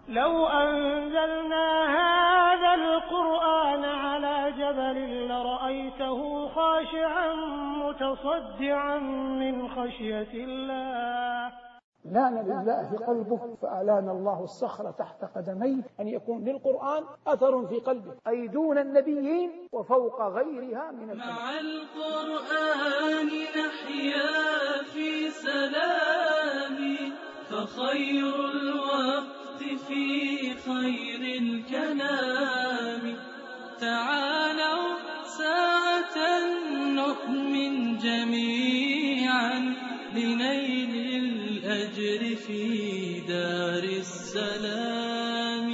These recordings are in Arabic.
لو أنزلنا هذا القرآن على جبل لرأيته خاشعا متصدعا من خشية الله. لان لله قلبه فألان الله الصخر تحت قدميه، أن يكون للقرآن أثر في قلبه، أي دون النبيين وفوق غيرها من الأنبياء. مع القرآن نحيا في سلام، فخير الوقت في خير الكلام. تعالوا ساعة نؤمن جميعا لنيل الأجر في دار السلام.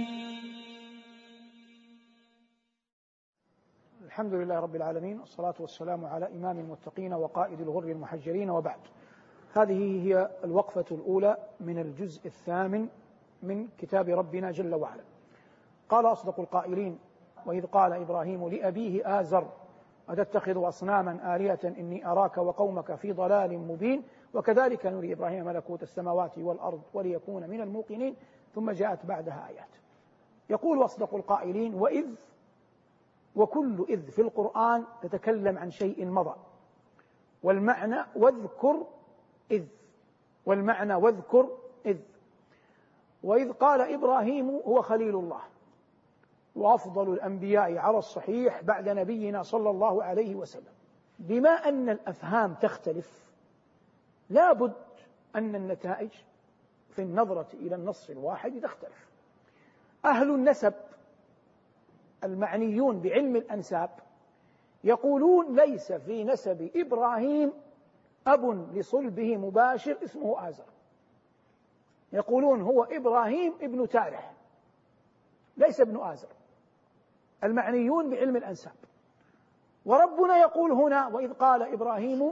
الحمد لله رب العالمين، والصلاة والسلام على إمام المتقين وقائد الغر المحجلين، وبعد. هذه هي الوقفة الأولى من الجزء الثامن من كتاب ربنا جل وعلا. قال أصدق القائلين: وإذ قال إبراهيم لأبيه آزر أتتخذ أصناما آلهة إني أراك وقومك في ضلال مبين وكذلك نري إبراهيم ملكوت السماوات والأرض وليكون من الموقنين. ثم جاءت بعدها آيات. يقول أصدق القائلين: وإذ، وكل إذ في القرآن تتكلم عن شيء مضى، والمعنى واذكر إذ، والمعنى واذكر إذ. وإذ قال إبراهيم هو خليل الله وأفضل الأنبياء على الصحيح بعد نبينا صلى الله عليه وسلم. بما أن الأفهام تختلف، لا بد أن النتائج في النظرة إلى النص الواحد تختلف. أهل النسب المعنيون بعلم الأنساب يقولون ليس في نسب إبراهيم أب لصلبه مباشر اسمه آزر، يقولون هو إبراهيم ابن تارح ليس ابن آزر، المعنيون بعلم الأنساب. وربنا يقول هنا: وإذ قال إبراهيم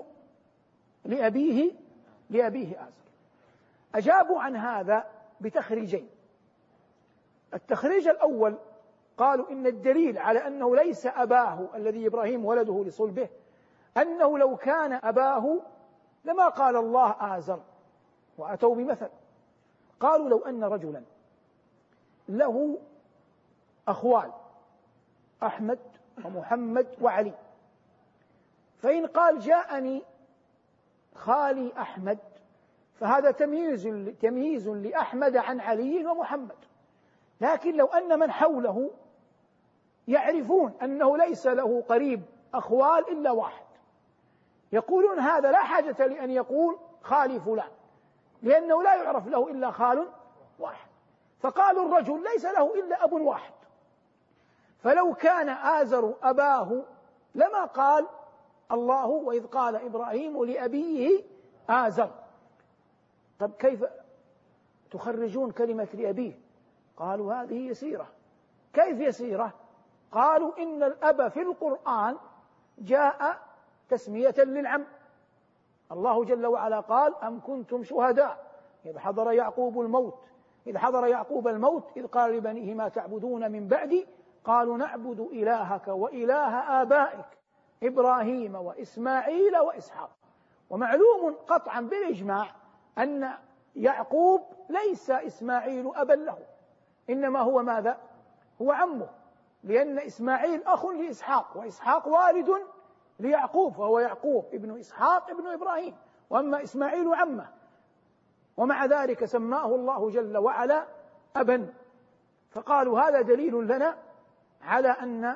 لأبيه آزر. أجابوا عن هذا بتخريجين. التخريج الأول قالوا إن الدليل على أنه ليس أباه الذي إبراهيم ولده لصلبه أنه لو كان أباه لما قال الله آزر، وأتوا بمثل. قالوا: لو أن رجلا له أخوال أحمد ومحمد وعلي، فإن قال جاءني خالي أحمد فهذا تمييز لأحمد عن علي ومحمد. لكن لو أن من حوله يعرفون أنه ليس له قريب أخوال إلا واحد، يقولون هذا لا حاجة لأن يقول خالي فلان، لأنه لا يعرف له إلا خال واحد. فقالوا الرجل ليس له إلا أب واحد، فلو كان آزر أباه لما قال الله: وإذ قال إبراهيم لأبيه آزر. طب كيف تخرجون كلمة لأبيه؟ قالوا هذه يسيرة. كيف يسيرة؟ قالوا إن الأب في القرآن جاء تسمية للعم. الله جل وعلا قال: أم كنتم شهداء إذ حضر يعقوب الموت إذ قال لبنيه ما تعبدون من بعدي قالوا نعبد إلهك وإله آبائك إبراهيم وإسماعيل وإسحاق. ومعلوم قطعا بالإجماع أن يعقوب ليس إسماعيل أبا له، إنما هو ماذا؟ هو عمه، لأن إسماعيل أخ لإسحاق، وإسحاق والد ليعقوب، فهو يعقوب ابن إسحاق ابن إبراهيم، وأما إسماعيل عمه. ومع ذلك سماه الله جل وعلا أبا. فقالوا هذا دليل لنا على أن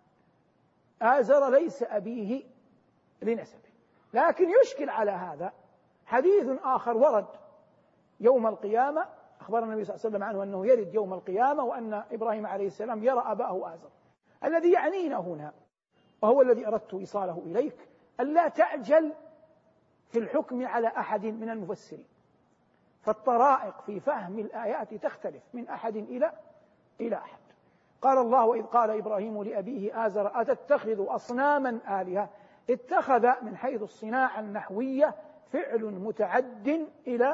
آزر ليس أبيه لنسبه. لكن يشكل على هذا حديث آخر ورد يوم القيامة، أخبرنا النبي صلى الله عليه وسلم عنه أنه يرد يوم القيامة، وأن إبراهيم عليه السلام يرى أباه آزر. الذي يعنينا هنا وهو الذي أردت إيصاله إليك: ألا تعجل في الحكم على أحد من المفسرين، فالطرائق في فهم الآيات تختلف من أحد إلى أحد. قال الله: وإذ قال إبراهيم لأبيه آزر أتتخذ أصناما آلهة. اتخذ من حيث الصناعة النحوية فعل متعد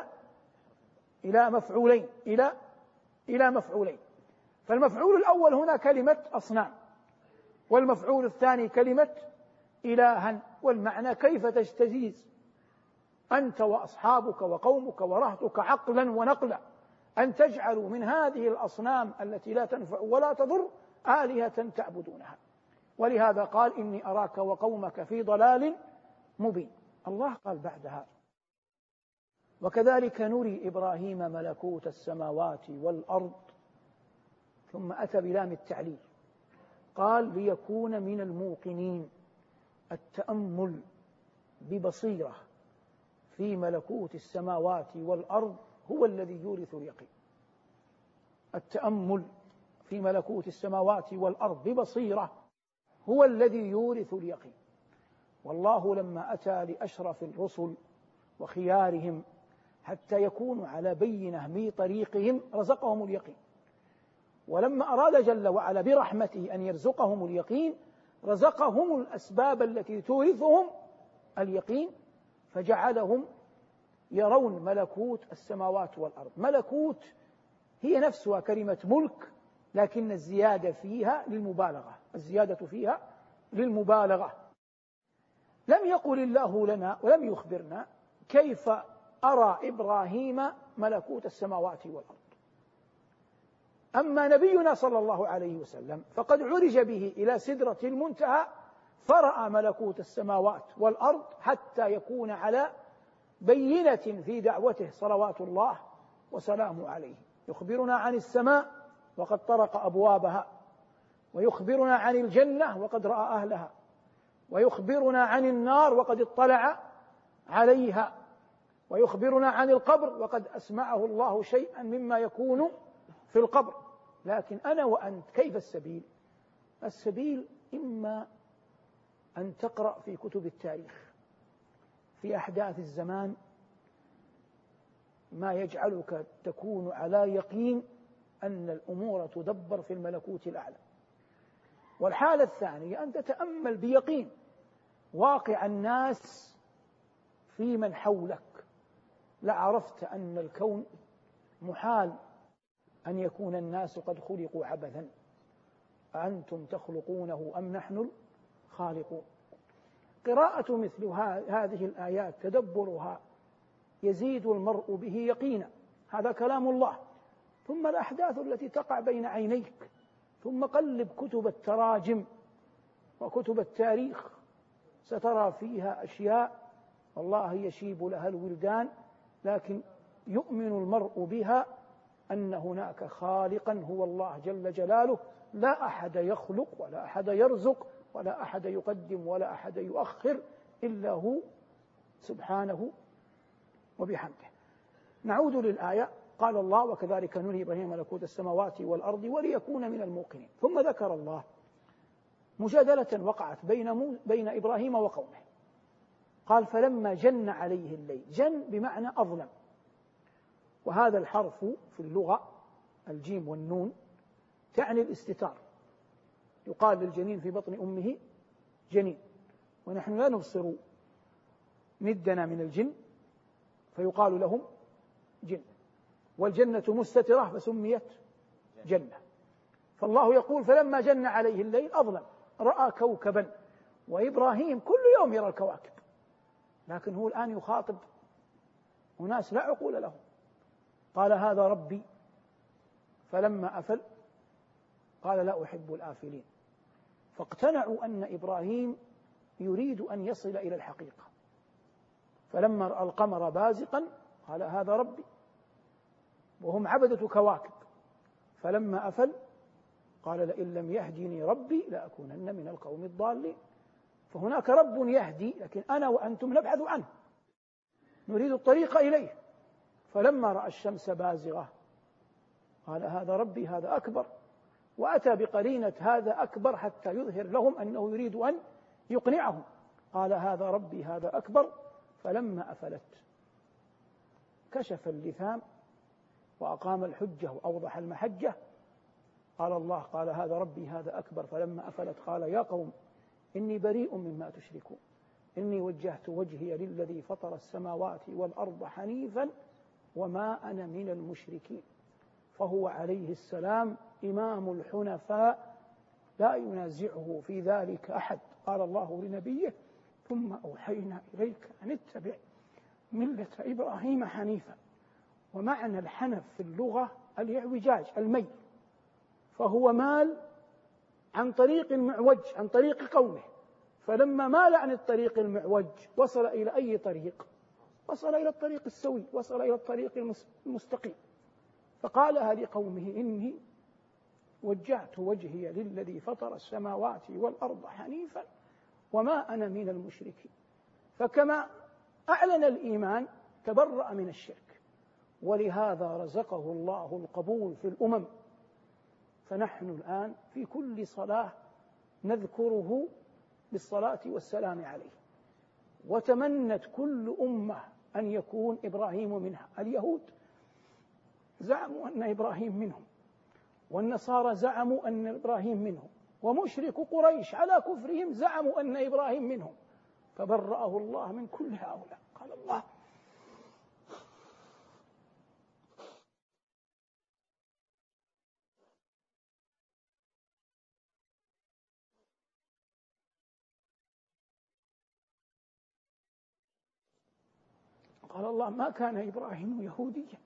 إلى مفعولين. فالمفعول الأول هنا كلمة أصنام، والمفعول الثاني كلمة إلها. والمعنى كيف تجتزيز أنت وأصحابك وقومك ورهتك عقلا ونقلا أن تجعلوا من هذه الأصنام التي لا تنفع ولا تضر آلهة تعبدونها. ولهذا قال إني أراك وقومك في ضلال مبين. الله قال بعدها وكذلك نري إبراهيم ملكوت السماوات والأرض، ثم أتى بلام التعليل قال ليكون من الموقنين. التأمل ببصيرة في ملكوت السماوات والأرض هو الذي يورث اليقين. التأمل في ملكوت السماوات والأرض ببصيرة هو الذي يورث اليقين. والله لما أتى لأشرف الرسل وخيارهم حتى يكونوا على بينة من طريقهم رزقهم اليقين، ولما أراد جل وعلا برحمته أن يرزقهم اليقين رزقهم الأسباب التي تورثهم اليقين، فجعلهم يرون ملكوت السماوات والأرض. ملكوت هي نفسها كلمة ملك، لكن الزيادة فيها للمبالغة، الزيادة فيها للمبالغة. لم يقل الله لنا ولم يخبرنا كيف أرى إبراهيم ملكوت السماوات والأرض. أما نبينا صلى الله عليه وسلم فقد عرج به إلى سدرة المنتهى فرأى ملكوت السماوات والأرض حتى يكون على بينة في دعوته صلوات الله وسلامه عليه. يخبرنا عن السماء وقد طرق أبوابها، ويخبرنا عن الجنة وقد رأى أهلها، ويخبرنا عن النار وقد اطلع عليها، ويخبرنا عن القبر وقد أسمعه الله شيئا مما يكون في القبر. لكن أنا وأنت كيف السبيل؟ السبيل إما أن تقرأ في كتب التاريخ في أحداث الزمان ما يجعلك تكون على يقين أن الأمور تدبر في الملكوت الأعلى. والحالة الثانية أن تتأمل بيقين واقع الناس في من حولك، لعرفت أن الكون محال أن يكون الناس قد خلقوا عبثا، أأنتم تخلقونه أم نحن الخالقون. قراءة مثل هذه الآيات تدبرها يزيد المرء به يقينا، هذا كلام الله. ثم الأحداث التي تقع بين عينيك، ثم قلب كتب التراجم وكتب التاريخ سترى فيها أشياء والله يشيب لها الولدان، لكن يؤمن المرء بها أن هناك خالقا هو الله جل جلاله، لا أحد يخلق ولا أحد يرزق ولا أحد يقدم ولا أحد يؤخر إلا هو سبحانه وبحمده. نعود للآية. قال الله وكذلك نري إبراهيم ملكوت السماوات والأرض وليكون من الموقنين. ثم ذكر الله مجادلة وقعت بين إبراهيم وقومه. قال فلما جن عليه الليل. جن بمعنى أظلم، وهذا الحرف في اللغة الجيم والنون تعني الاستتار. يقال للجنين في بطن أمه جنين، ونحن لا نبصر ندنا من الجن فيقال لهم جن، والجنة مستترة فسميت جنة. فالله يقول فلما جن عليه الليل أظلم، رأى كوكبا. وإبراهيم كل يوم يرى الكواكب، لكن هو الآن يخاطب أناس لا عقول لهم. قال هذا ربي، فلما أفل قال لا أحب الآفلين. فاقتنعوا أن إبراهيم يريد أن يصل إلى الحقيقة. فلما رأى القمر بازقا قال هذا ربي، وهم عبدة كواكب. فلما أفل قال لئن لم يهدني ربي لأكونن من القوم الضالين. فهناك رب يهدي، لكن أنا وأنتم نبحث عنه، نريد الطريق إليه. فلما رأى الشمس بازغة قال هذا ربي هذا أكبر، وأتى بقرينة هذا أكبر حتى يظهر لهم أنه يريد أن يقنعهم. قال هذا ربي هذا أكبر. فلما أفلت كشف اللثام وأقام الحجة وأوضح المحجة. قال الله قال هذا ربي هذا أكبر. فلما أفلت قال يا قوم إني بريء مما تشركون، إني وجهت وجهي للذي فطر السماوات والأرض حنيفا وما أنا من المشركين. فهو عليه السلام إمام الحنفاء لا ينازعه في ذلك أحد. قال الله لنبيه ثم أوحينا إليك أن اتبع ملة إبراهيم حنيفا ومعنى الحنف في اللغة الاعوجاج، الميل، فهو مال عن طريق معوج، عن طريق قومه، فلما مال عن الطريق المعوج وصل إلى أي طريق؟ وصل إلى الطريق السوي، وصل إلى الطريق المستقيم، فقالها لقومه: إني وجهت وجهي للذي فطر السماوات والأرض حنيفا وما أنا من المشركين. فكما أعلن الإيمان تبرأ من الشرك، ولهذا رزقه الله القبول في الأمم. فنحن الآن في كل صلاة نذكره بالصلاة والسلام عليه، وتمنت كل أمة أن يكون إبراهيم منها. اليهود زعموا أن إبراهيم منهم، والنصارى زعموا أن إبراهيم منهم، ومشرك قريش على كفرهم زعموا أن إبراهيم منهم، فبرأه الله من كل هؤلاء. قال الله: ما كان إبراهيم يهوديا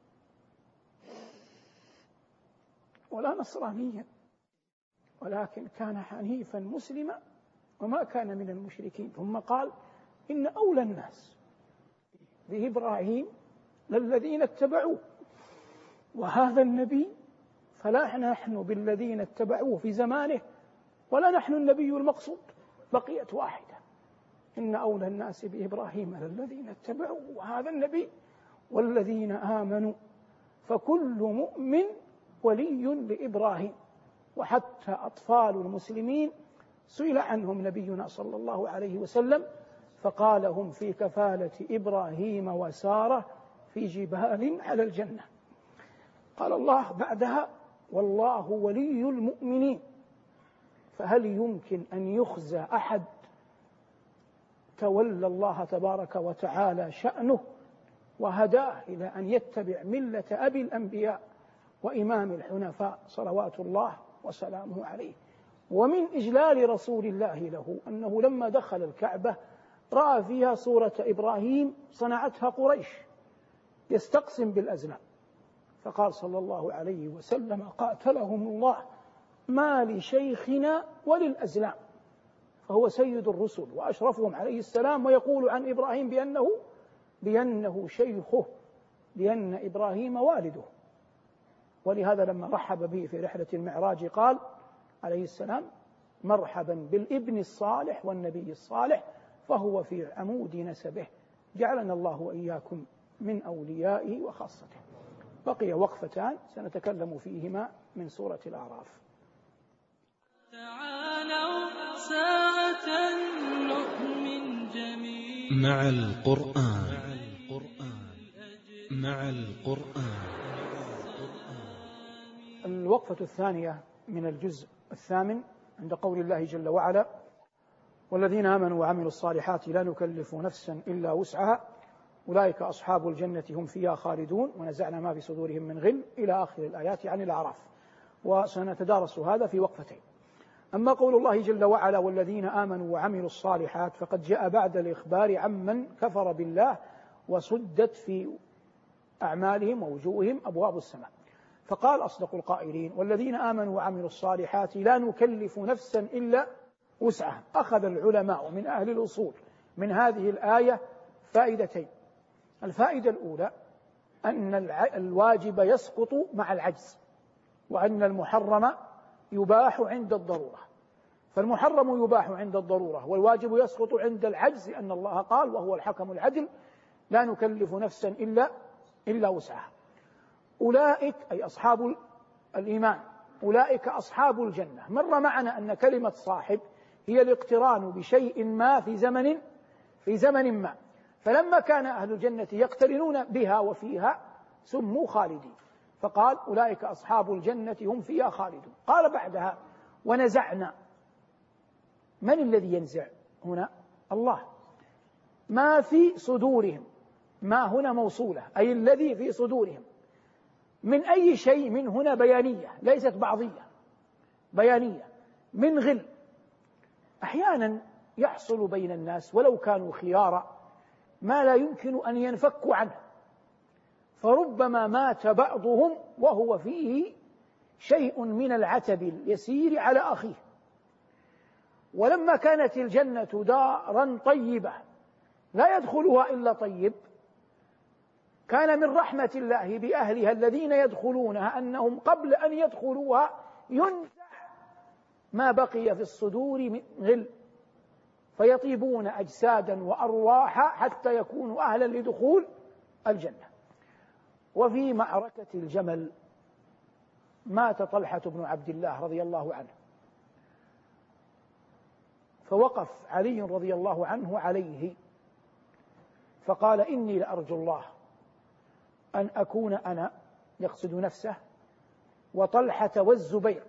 ولا نصرانيا، ولكن كان حنيفا مسلما وما كان من المشركين. ثم قال: إن أولى الناس بإبراهيم للذين اتبعوه، وهذا النبي فلا نحن بالذين اتبعوه في زمانه ولا نحن النبي المقصود. بقيت واحدة: إن أولى الناس بإبراهيم للذين اتبعوه وهذا النبي والذين آمنوا، فكل مؤمن ولي لإبراهيم. وحتى أطفال المسلمين سئل عنهم نبينا صلى الله عليه وسلم فقال: هم في كفالة إبراهيم وسارة في جبال على الجنة. قال الله بعدها: والله ولي المؤمنين. فهل يمكن أن يخزى أحد تولى الله تبارك وتعالى شأنه وهداه إلى أن يتبع ملة أبي الأنبياء وإمام الحنفاء صلوات الله وسلامه عليه؟ ومن إجلال رسول الله له أنه لما دخل الكعبة رأى فيها صورة إبراهيم صنعتها قريش يستقسم بالأزلام، فقال صلى الله عليه وسلم: قاتلهم الله، ما لشيخنا وللأزلام. فهو سيد الرسل وأشرفهم عليه السلام، ويقول عن إبراهيم بأنه شيخه، لأن إبراهيم والده. ولهذا لما رحب به في رحلة المعراج قال عليه السلام: مرحبا بالابن الصالح والنبي الصالح، فهو في عمود نسبه، جعلنا الله وإياكم من أوليائه وخاصته. بقي وقفتان سنتكلم فيهما من سورة الأعراف. تعالوا ساعة نؤمن جميعا مع القرآن. الوقفة الثانية من الجزء الثامن عند قول الله جل وعلا: والذين آمنوا وعملوا الصالحات لا نكلف نفسا إلا وسعها أولئك أصحاب الجنة هم فيها خالدون ونزعنا ما في صدورهم من غل إلى آخر الآيات عن الأعراف. وسنتدارس هذا في وقفتين. أما قول الله جل وعلا: والذين آمنوا وعملوا الصالحات، فقد جاء بعد الإخبار عمن كفر بالله وسدت في أعمالهم ووجوههم أبواب السماء، فقال أصدق القائلين: والذين آمنوا وعملوا الصالحات لا نكلف نفسا إلا وسعها. أخذ العلماء من أهل الأصول من هذه الآية فائدتين. الفائدة الأولى أن الواجب يسقط مع العجز، وأن المحرم يباح عند الضرورة. فالمحرم يباح عند الضرورة والواجب يسقط عند العجز، أن الله قال وهو الحكم العدل: لا نكلف نفسا إلا وسعها. أولئك أي أصحاب الإيمان، أولئك أصحاب الجنة. مر معنا أن كلمة صاحب هي الاقتران بشيء ما في زمن ما، فلما كان أهل الجنة يقترنون بها وفيها سموا خالدين، فقال: أولئك أصحاب الجنة هم فيها خالدون. قال بعدها: ونزعنا. من الذي ينزع هنا؟ الله. ما في صدورهم، ما هنا موصولة، أي الذي في صدورهم. من أي شيء؟ من هنا بيانية ليست بعضية، بيانية. من غل. أحيانا يحصل بين الناس ولو كانوا خيارا ما لا يمكن أن ينفكوا عنه، فربما مات بعضهم وهو فيه شيء من العتب اليسير على أخيه. ولما كانت الجنة دارا طيبة لا يدخلها إلا طيب، كان من رحمة الله بأهلها الذين يدخلونها أنهم قبل أن يدخلوها ينزع ما بقي في الصدور من غل، فيطيبون أجسادا وأرواحا حتى يكونوا أهلا لدخول الجنة. وفي معركة الجمل مات طلحة بن عبد الله رضي الله عنه، فوقف علي رضي الله عنه عليه فقال: إني لأرجو الله أن أكون أنا، يقصد نفسه، وطلحة والزبير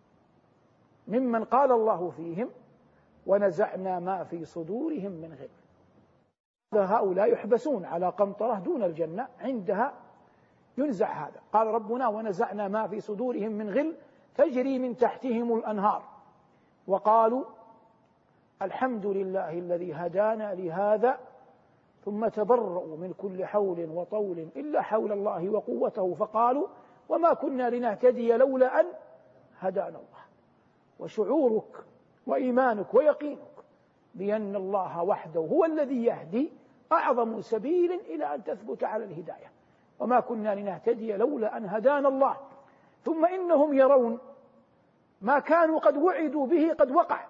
ممن قال الله فيهم: ونزعنا ما في صدورهم من غل. هؤلاء يحبسون على قنطرة دون الجنة، عندها ينزع هذا. قال ربنا: ونزعنا ما في صدورهم من غل تجري من تحتهم الأنهار، وقالوا الحمد لله الذي هدانا لهذا ثم تبرؤوا من كل حول وطول إلا حول الله وقوته، فقالوا وما كنا لنهتدي لولا أن هدانا الله. وشعورك وإيمانك ويقينك بأن الله وحده هو الذي يهدي أعظم سبيل إلى أن تثبت على الهداية. وما كنا لنهتدي لولا أن هدانا الله. ثم إنهم يرون ما كانوا قد وعدوا به قد وقع،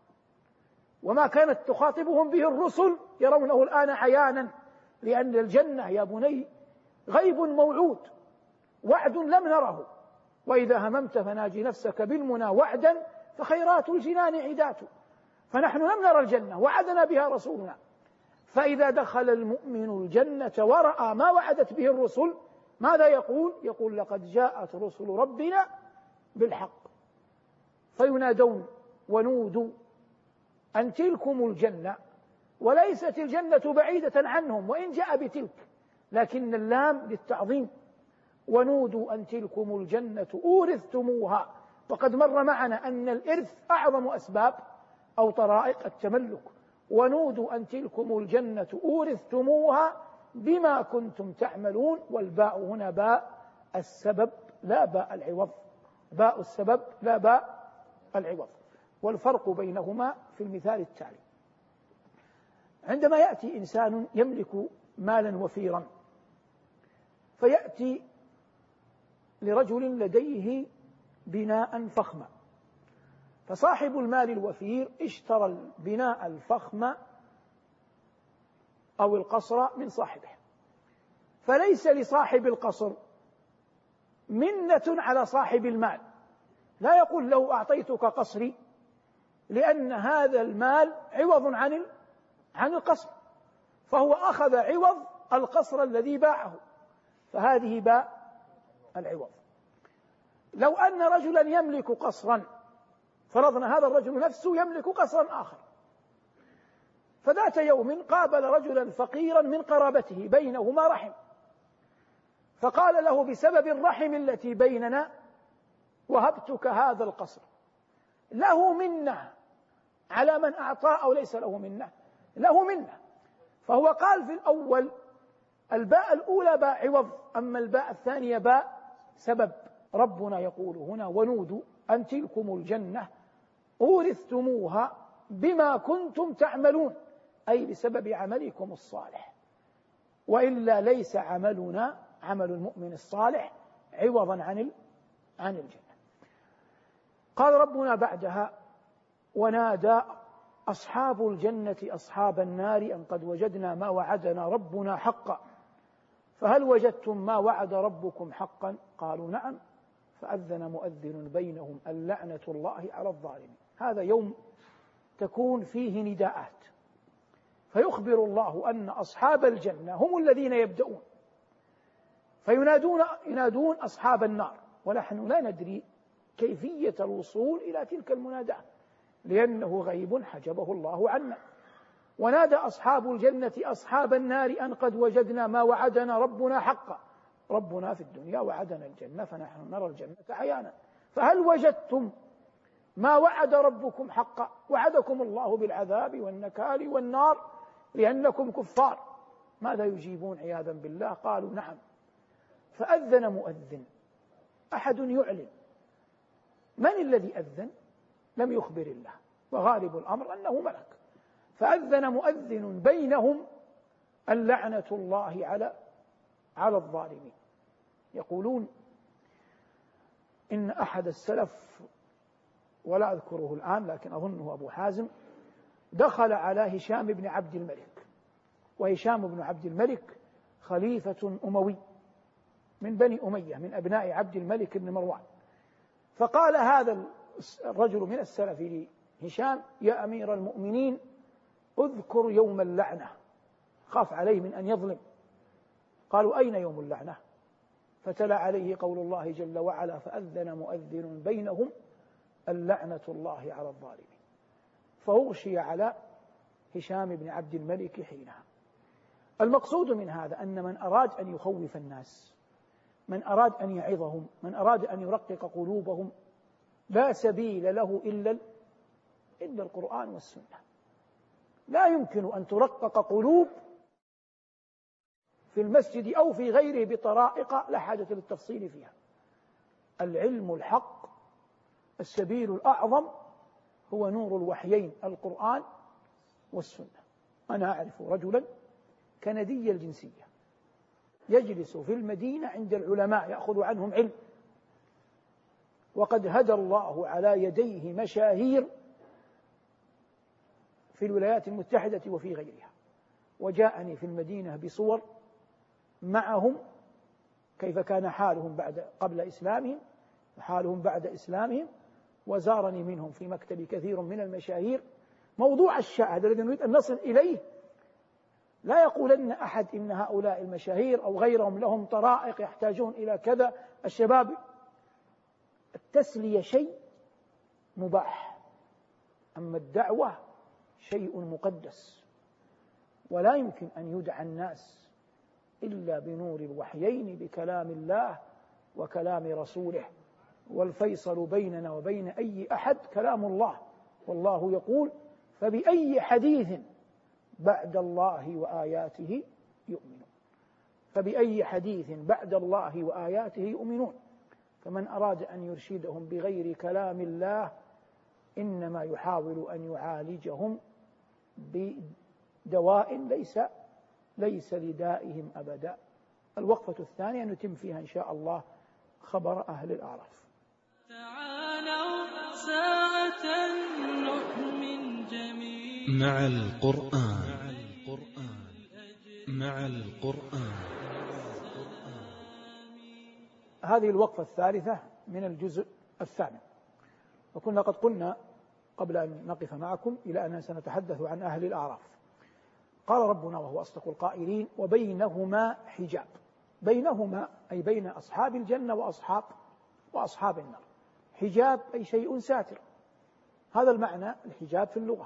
وما كانت تخاطبهم به الرسل يرونه الآن عيانا، لأن الجنة يا بني غيب موعود، وعد لم نره. وإذا هممت فناجي نفسك بالمنى وعدا فخيرات الجنان عدات. فنحن لم نرى الجنة، وعدنا بها رسولنا. فإذا دخل المؤمن الجنة ورأى ما وعدت به الرسل ماذا يقول؟ يقول لقد جاءت رسل ربنا بالحق. فينادون ونودوا أن تلكم الجنة، وليست الجنة بعيدة عنهم وإن جاء بتلك، لكن اللام للتعظيم. ونودوا أن تلكم الجنة أورثتموها. وقد مر معنا أن الإرث أعظم أسباب أو طرائق التملك. ونودوا أن تلكم الجنة أورثتموها بما كنتم تعملون. والباء هنا باء السبب لا باء العوض، باء السبب لا باء العوض. والفرق بينهما في المثال التالي: عندما يأتي إنسان يملك مالا وفيرا، فيأتي لرجل لديه بناء فخما، فصاحب المال الوفير اشترى البناء الفخم أو القصر من صاحبه، فليس لصاحب القصر منة على صاحب المال. لا يقول لو أعطيتك قصري، لأن هذا المال عوض عن القصر، فهو أخذ عوض القصر الذي باعه، فهذه باء العوض. لو أن رجلا يملك قصرا، فرضنا هذا الرجل نفسه يملك قصرا آخر، فذات يوم قابل رجلا فقيرا من قرابته بينهما رحم، فقال له بسبب الرحم التي بيننا وهبتك هذا القصر. له منة على من أعطاه أو ليس له منة؟ له منة. فهو قال في الأول الباء الأولى باء عوض، أما الباء الثانية باء سبب. ربنا يقول هنا: ونودوا أن تلكم الجنة أورثتموها بما كنتم تعملون، أي بسبب عملكم الصالح، وإلا ليس عملنا عمل المؤمن الصالح عوضا عن الجنة. قال ربنا بعدها: ونادى أصحاب الجنة أصحاب النار أن قد وجدنا ما وعدنا ربنا حقا فهل وجدتم ما وعد ربكم حقا؟ قالوا نعم. فأذن مؤذن بينهم اللعنة الله على الظالمين. هذا يوم تكون فيه نداءات، فيخبر الله أن أصحاب الجنة هم الذين يبدأون، فينادون أصحاب النار، ونحن لا ندري كيفية الوصول إلى تلك المناداة لأنه غيب حجبه الله عنا. ونادى أصحاب الجنة أصحاب النار أن قد وجدنا ما وعدنا ربنا حقا. ربنا في الدنيا وعدنا الجنة فنحن نرى الجنة عيانا، فهل وجدتم ما وعد ربكم حقا؟ وعدكم الله بالعذاب والنكال والنار لأنكم كفار. ماذا يجيبون عياذا بالله؟ قالوا نعم. فأذن مؤذن، أحد يعلن. من الذي أذن؟ لم يخبر الله، وغالب الأمر أنه ملك. فأذن مؤذن بينهم اللعنة الله على الظالمين. يقولون إن أحد السلف، ولا أذكره الآن لكن أظنه أبو حازم، دخل على هشام بن عبد الملك، وهشام بن عبد الملك خليفة أموي من بني أمية، من أبناء عبد الملك بن مروان. فقال هذا الرجل من السلف لهشام: يا أمير المؤمنين اذكر يوم اللعنة، خاف عليه من أن يظلم. قالوا: أين يوم اللعنة؟ فتلا عليه قول الله جل وعلا: فأذن مؤذن بينهم اللعنة الله على الظالمين. فأغشي على هشام بن عبد الملك حينها. المقصود من هذا أن من أراد أن يخوف الناس، من أراد أن يعظهم، من أراد أن يرقق قلوبهم، لا سبيل له إلا القرآن والسنة. لا يمكن أن ترقق قلوب في المسجد أو في غيره بطرائق لا حاجة للتفصيل فيها. العلم الحق، السبيل الأعظم هو نور الوحيين القرآن والسنة. أنا أعرف رجلا كندي الجنسية يجلس في المدينة عند العلماء يأخذ عنهم علم، وقد هدى الله على يديه مشاهير في الولايات المتحدة وفي غيرها. وجاءني في المدينة بصور معهم كيف كان حالهم قبل إسلامهم وحالهم بعد إسلامهم، وزارني منهم في مكتبي كثير من المشاهير. موضوع الشاهد الذي نريد أن نصل إليه، لا يقولن أحد إن هؤلاء المشاهير أو غيرهم لهم طرائق يحتاجون إلى كذا. الشباب، التسلية شيء مباح، أما الدعوة شيء مقدس، ولا يمكن أن يدعى الناس إلا بنور الوحيين، بكلام الله وكلام رسوله. والفيصل بيننا وبين أي أحد كلام الله، والله يقول: فبأي حديث بعد الله وآياته يؤمنون. فبأي حديث بعد الله وآياته يؤمنون. فمن أراد أن يرشدهم بغير كلام الله إنما يحاول أن يعالجهم بدواء ليس لدائهم أبدا. الوقفة الثانية نتم فيها إن شاء الله خبر أهل الأعراف. تعالوا ساعة نؤمن جميعا مع القرآن. هذه الوقفة الثالثة من الجزء الثامن، وكنا قد قلنا قبل أن نقف معكم إلى أننا سنتحدث عن أهل الأعراف. قال ربنا وهو أصدق القائلين: وبينهما حجاب. بينهما أي بين أصحاب الجنة وأصحاب النار. حجاب أي شيء ساتر، هذا المعنى الحجاب في اللغة.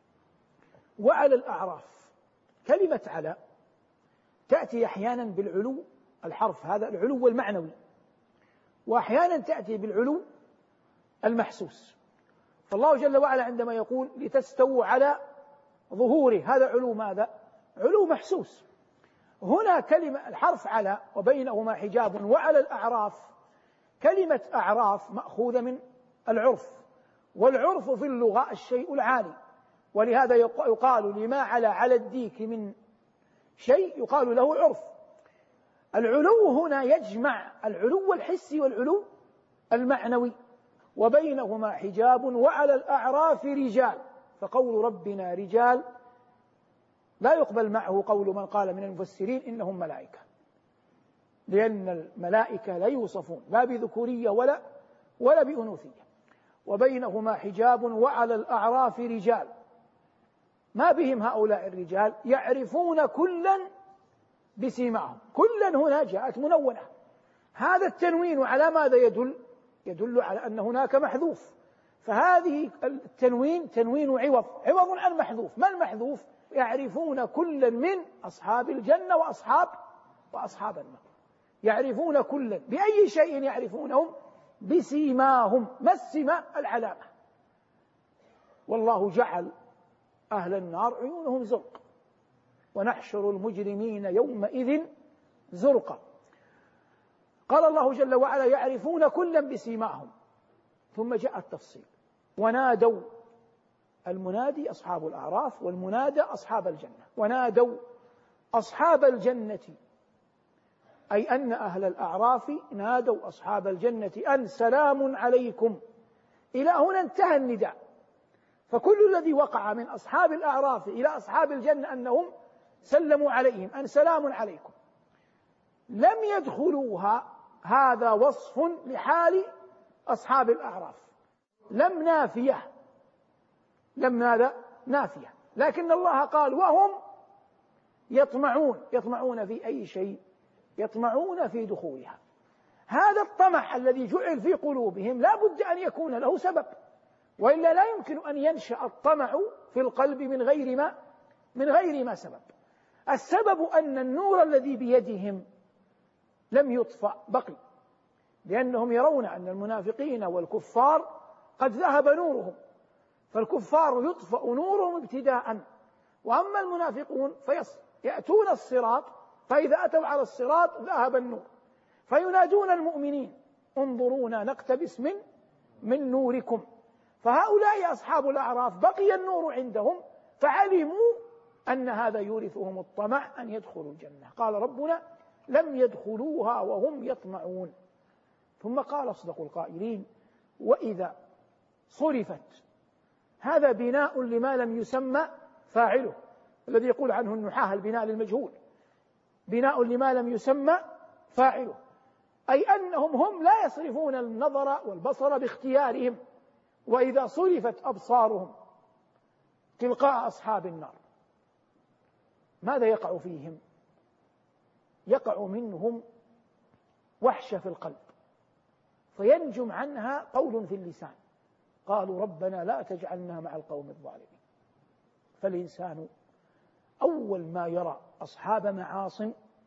وعلى الأعراف، كلمة على تأتي أحيانا بالعلو، الحرف هذا العلو المعنوي، وأحيانا تأتي بالعلو المحسوس. فالله جل وعلا عندما يقول لتستووا على ظهوره، هذا علو ماذا؟ علو محسوس. هنا كلمة الحرف على وبينهما حجاب وعلى الأعراف، كلمة أعراف مأخوذة من العرف، والعرف في اللغة الشيء العالي، ولهذا يقال لما على الديك من شيء يقال له عرف. العلو هنا يجمع العلو الحسي والعلو المعنوي. وبينهما حجاب وعلى الأعراف رجال، فقول ربنا رجال لا يقبل معه قول من قال من المفسرين إنهم ملائكة، لأن الملائكة لا يوصفون لا بذكورية ولا بأنوثية. وبينهما حجاب وعلى الأعراف رجال، ما بهم هؤلاء الرجال؟ يعرفون كلا بسيماهم. كلا هنا جاءت منونة. هذا التنوين على ماذا يدل على أن هناك محذوف، فهذه التنوين تنوين عوض عن محذوف. ما المحذوف؟ يعرفون كلا من أصحاب الجنة وأصحاب النار. يعرفون كلا بأي شيء يعرفونهم؟ بسيماهم. ما السمة؟ العلامة. والله جعل أهل النار عيونهم زرق، ونحشر المجرمين يومئذ زرقا. قال الله جل وعلا يعرفون كلا بسيماهم، ثم جاء التفصيل ونادوا، المنادي أصحاب الأعراف والمنادى أصحاب الجنة. ونادوا أصحاب الجنة أي أن أهل الأعراف نادوا أصحاب الجنة أن سلام عليكم. إلى هنا انتهى النداء، فكل الذي وقع من أصحاب الأعراف إلى أصحاب الجنة أنهم سلموا عليهم أن سلام عليكم. لم يدخلوها، هذا وصف لحال أصحاب الأعراف، لم نافية، لم ماذا؟ نافية. لكن الله قال وهم يطمعون في أي شيء؟ يطمعون في دخولها. هذا الطمع الذي جعل في قلوبهم لا بد أن يكون له سبب، وإلا لا يمكن أن ينشأ الطمع في القلب من غير ما سبب. السبب أن النور الذي بيدهم لم يطفأ، بقي، لأنهم يرون أن المنافقين والكفار قد ذهب نورهم، فالكفار يطفأ نورهم ابتداء، وأما المنافقون فيأتون الصراط، فإذا أتوا على الصراط ذهب النور، فينادون المؤمنين انظرونا نقتبس من نوركم. فهؤلاء أصحاب الأعراف بقي النور عندهم، فعلموا أن هذا يورثهم الطمع أن يدخلوا الجنة. قال ربنا لم يدخلوها وهم يطمعون. ثم قال أصدق القائلين وإذا صرفت، هذا بناء لما لم يسمى فاعله، الذي يقول عنه النحاة البناء للمجهول، بناء لما لم يسمى فاعله، أي أنهم هم لا يصرفون النظر والبصر باختيارهم. وإذا صرفت أبصارهم تلقاء أصحاب النار، ماذا يقع فيهم؟ يقع منهم وحشة في القلب، فينجم عنها قول في اللسان، قالوا ربنا لا تجعلنا مع القوم الظالمين. فالإنسان أول ما يرى أصحاب معاصٍ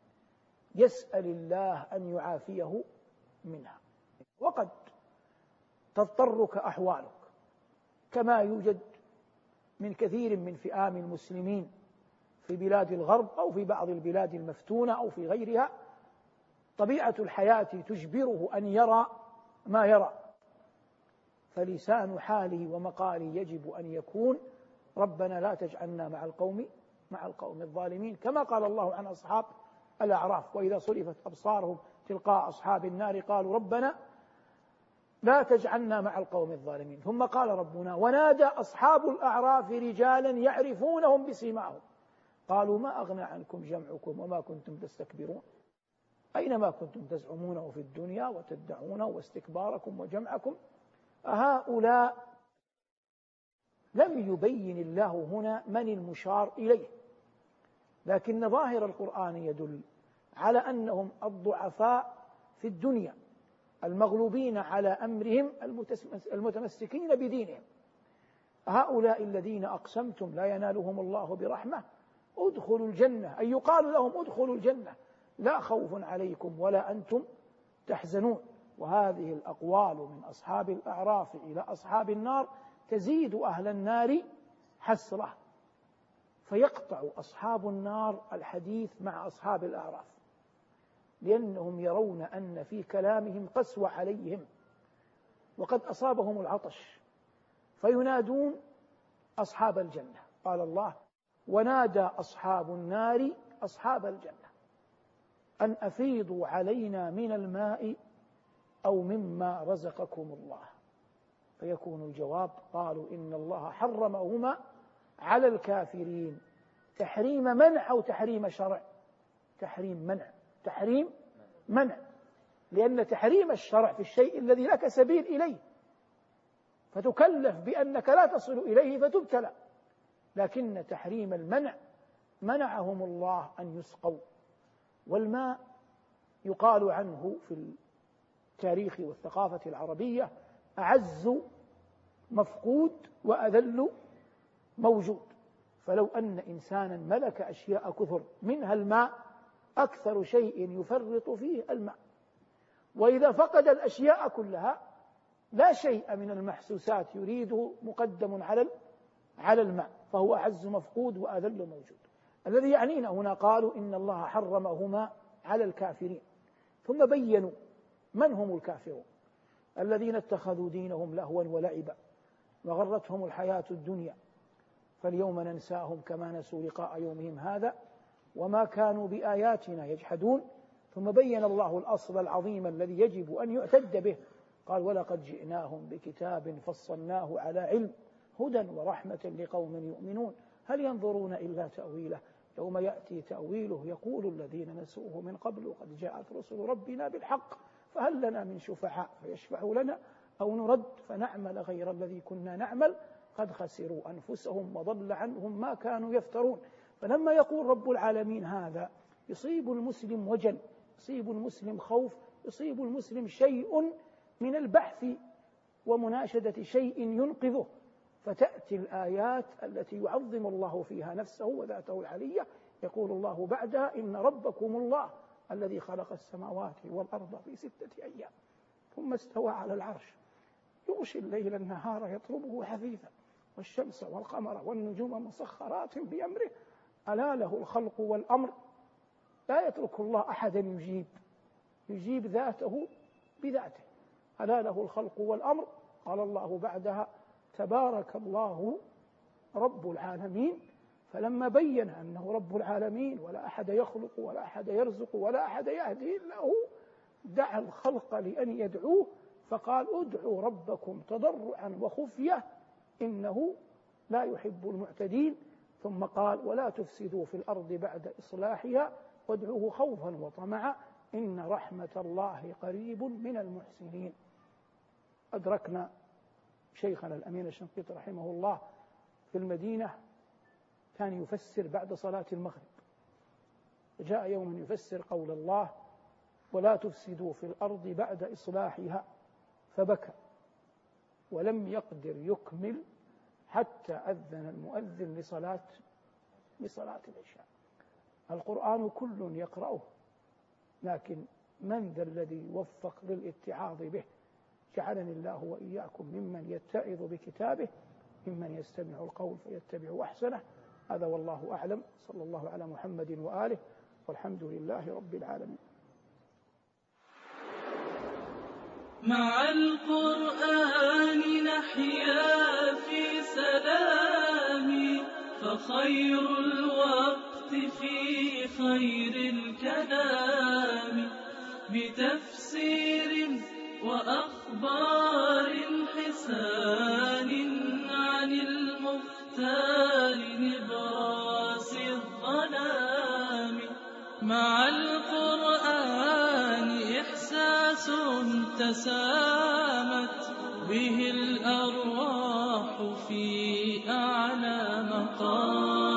يسأل الله أن يعافيه منها. وقد تضطرك أحوالك، كما يوجد من كثير من فئام المسلمين في بلاد الغرب أو في بعض البلاد المفتونة أو في غيرها، طبيعة الحياة تجبره أن يرى ما يرى، فلسان حاله ومقاله يجب أن يكون ربنا لا تجعلنا مع القوم الظالمين، كما قال الله عن أصحاب الأعراف وإذا صرفت أبصارهم تلقاء أصحاب النار قالوا ربنا لا تجعلنا مع القوم الظالمين. ثم قال ربنا ونادى أصحاب الأعراف رجالا يعرفونهم بسيماهم قالوا ما أغنى عنكم جمعكم وما كنتم تستكبرون، أينما كنتم تزعمونه في الدنيا وتدعونه واستكباركم وجمعكم هؤلاء. لم يبين الله هنا من المشار إليه، لكن ظاهر القرآن يدل على أنهم الضعفاء في الدنيا المغلوبين على أمرهم المتمسكين بدينهم. هؤلاء الذين أقسمتم لا ينالهم الله برحمة ادخلوا الجنة، أي يقال لهم ادخلوا الجنة لا خوف عليكم ولا أنتم تحزنون. وهذه الأقوال من أصحاب الأعراف إلى أصحاب النار تزيد أهل النار حسرة، فيقطع أصحاب النار الحديث مع أصحاب الأعراف، لأنهم يرون أن في كلامهم قسوة عليهم وقد أصابهم العطش، فينادون أصحاب الجنة. قال الله ونادى أصحاب النار أصحاب الجنة أن أفيضوا علينا من الماء أو مما رزقكم الله، فيكون الجواب قالوا إن الله حرمهما على الكافرين. تحريم منع أو تحريم شرع؟ تحريم منع، لأن تحريم الشرع في الشيء الذي لك سبيل إليه فتكلف بأنك لا تصل إليه فتبتلى، لكن تحريم المنع منعهم الله أن يسقوا. والماء يقال عنه في التاريخ والثقافة العربية أعز مفقود وأذل موجود، فلو أن إنسانا ملك أشياء كثر منها الماء أكثر شيء يفرط فيه الماء، وإذا فقد الأشياء كلها لا شيء من المحسوسات يريده مقدم على الماء، فهو أعز مفقود وأذل موجود. الذي يعنينا هنا قالوا إن الله حرمهما على الكافرين، ثم بينوا من هم الكافرون؟ الذين اتخذوا دينهم لهوا ولعبا وغرتهم الحياة الدنيا فاليوم ننساهم كما نسوا لقاء يومهم هذا وما كانوا بآياتنا يجحدون. ثم بين الله الأصل العظيم الذي يجب أن يعتد به، قال ولقد جئناهم بكتاب فصلناه على علم هدى ورحمة لقوم يؤمنون هل ينظرون إلا تأويله يوم يأتي تأويله يقول الذين نسوه من قبل قد جاءت رسل ربنا بالحق فهل لنا من شفعاء فيشفعوا لنا أو نرد فنعمل غير الذي كنا نعمل قد خسروا أنفسهم وضل عنهم ما كانوا يفترون. فلما يقول رب العالمين هذا يصيب المسلم وجل، يصيب المسلم خوف، يصيب المسلم شيء من البحث ومناشدة شيء ينقذه، فتأتي الآيات التي يعظم الله فيها نفسه وذاته العلية. يقول الله بعدها إن ربكم الله الذي خلق السماوات والأرض في 6 أيام ثم استوى على العرش يغشي الليل النهار يطلبه حثيثا والشمس والقمر والنجوم مسخرات بأمره ألا له الخلق والأمر. لا يترك الله أحدا يجيب ذاته بذاته، ألا له الخلق والأمر. قال الله بعدها تبارك الله رب العالمين. فلما بين أنه رب العالمين ولا أحد يخلق ولا أحد يرزق ولا أحد يهدي إلا هو دعا الخلق لأن يدعوه فقال ادعوا ربكم تضرعا وخفية إنه لا يحب المعتدين. ثم قال ولا تفسدوا في الأرض بعد إصلاحها وادعوه خوفا وطمعا إن رحمة الله قريب من المحسنين. أدركنا شيخنا الأمين الشنقيطي رحمه الله في المدينة كان يفسر بعد صلاة المغرب، جاء يوم يفسر قول الله ولا تفسدوا في الأرض بعد إصلاحها فبكى ولم يقدر يكمل حتى أذن المؤذن لصلاة العشاء. القرآن كل يقرأه لكن من ذا الذي يوفق للاتعاظ به؟ جعلني الله وإياكم ممن يتعظ بكتابه ممن يستمع القول فيتبع أحسنه. هذا والله أعلم. صلى الله على محمد وآله والحمد لله رب العالمين. مع القرآن نحيا في سلام فخير الوقت في خير الكلام بتفسير وأخبار حسان عن المختار نبراس الظلام. مع القرآن إحساس تسامت به الأرواح في أعلى مقام